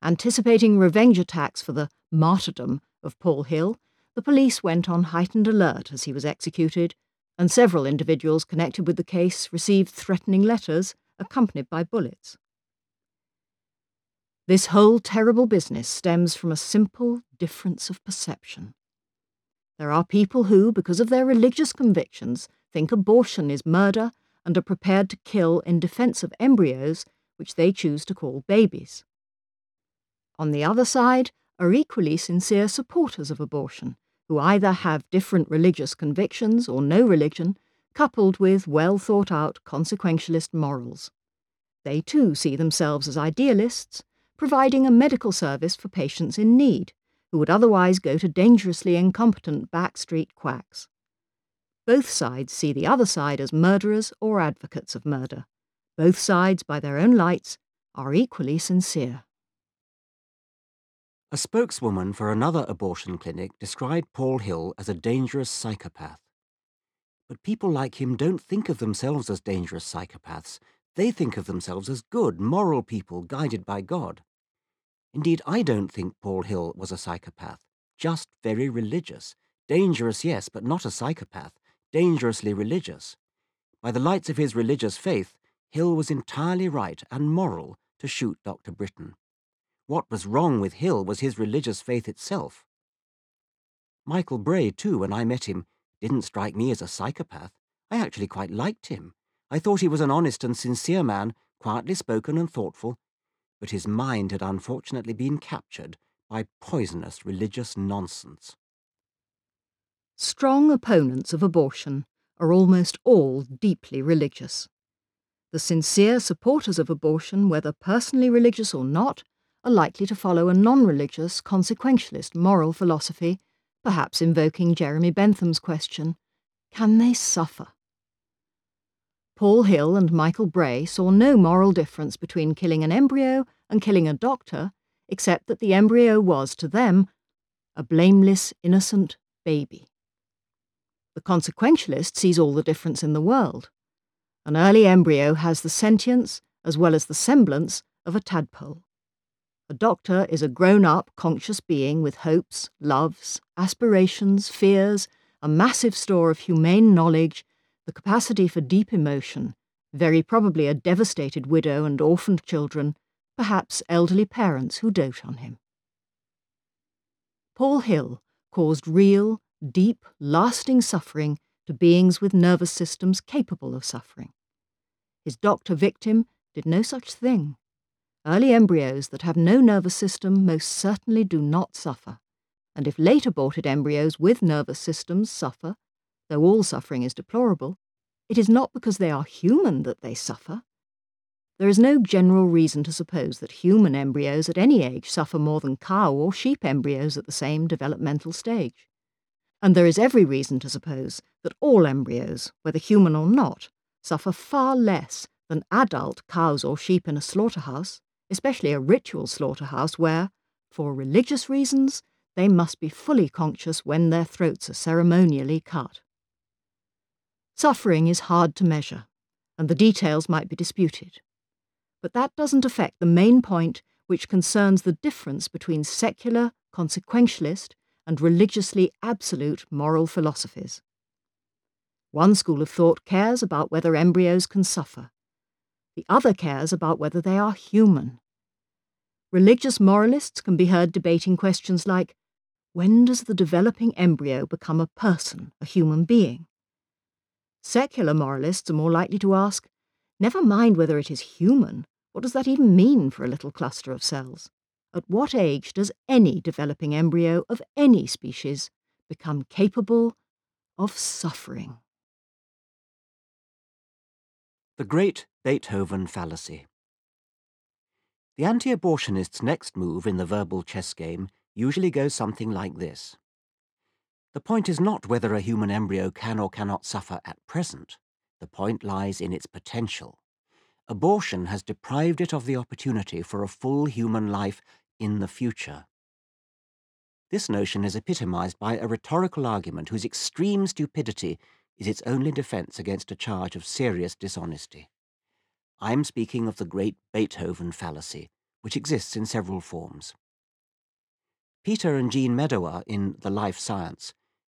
Anticipating revenge attacks for the martyrdom of Paul Hill, the police went on heightened alert as he was executed, and several individuals connected with the case received threatening letters accompanied by bullets. This whole terrible business stems from a simple difference of perception. There are people who, because of their religious convictions, think abortion is murder and are prepared to kill in defense of embryos which they choose to call babies. On the other side are equally sincere supporters of abortion, who either have different religious convictions or no religion, coupled with well-thought-out consequentialist morals. They too see themselves as idealists, providing a medical service for patients in need, who would otherwise go to dangerously incompetent backstreet quacks. Both sides see the other side as murderers or advocates of murder. Both sides, by their own lights, are equally sincere. A spokeswoman for another abortion clinic described Paul Hill as a dangerous psychopath. But people like him don't think of themselves as dangerous psychopaths. They think of themselves as good, moral people guided by God. Indeed, I don't think Paul Hill was a psychopath, just very religious. Dangerous, yes, but not a psychopath, dangerously religious. By the lights of his religious faith, Hill was entirely right and moral to shoot Dr. Britton. What was wrong with Hill was his religious faith itself. Michael Bray, too, when I met him, didn't strike me as a psychopath. I actually quite liked him. I thought he was an honest and sincere man, quietly spoken and thoughtful, but his mind had unfortunately been captured by poisonous religious nonsense. Strong opponents of abortion are almost all deeply religious. The sincere supporters of abortion, whether personally religious or not, are likely to follow a non-religious, consequentialist moral philosophy, perhaps invoking Jeremy Bentham's question, can they suffer? Paul Hill and Michael Bray saw no moral difference between killing an embryo and killing a doctor, except that the embryo was, to them, a blameless, innocent baby. The consequentialist sees all the difference in the world. An early embryo has the sentience, as well as the semblance, of a tadpole. A doctor is a grown-up, conscious being with hopes, loves, aspirations, fears, a massive store of humane knowledge, the capacity for deep emotion, very probably a devastated widow and orphaned children, perhaps elderly parents who dote on him. Paul Hill caused real, deep, lasting suffering to beings with nervous systems capable of suffering. His doctor victim did no such thing. Early embryos that have no nervous system most certainly do not suffer, and if late aborted embryos with nervous systems suffer, though all suffering is deplorable, it is not because they are human that they suffer. There is no general reason to suppose that human embryos at any age suffer more than cow or sheep embryos at the same developmental stage. And there is every reason to suppose that all embryos, whether human or not, suffer far less than adult cows or sheep in a slaughterhouse, especially a ritual slaughterhouse where, for religious reasons, they must be fully conscious when their throats are ceremonially cut. Suffering is hard to measure, and the details might be disputed. But that doesn't affect the main point, which concerns the difference between secular, consequentialist, and religiously absolute moral philosophies. One school of thought cares about whether embryos can suffer. The other cares about whether they are human. Religious moralists can be heard debating questions like, when does the developing embryo become a person, a human being? Secular moralists are more likely to ask, never mind whether it is human, what does that even mean for a little cluster of cells? At what age does any developing embryo of any species become capable of suffering? The Great Beethoven Fallacy. The anti-abortionist's next move in the verbal chess game usually goes something like this. The point is not whether a human embryo can or cannot suffer at present. The point lies in its potential. Abortion has deprived it of the opportunity for a full human life in the future. This notion is epitomized by a rhetorical argument whose extreme stupidity is its only defense against a charge of serious dishonesty. I am speaking of the Great Beethoven Fallacy, which exists in several forms. Peter and Jean Medawar in The Life Science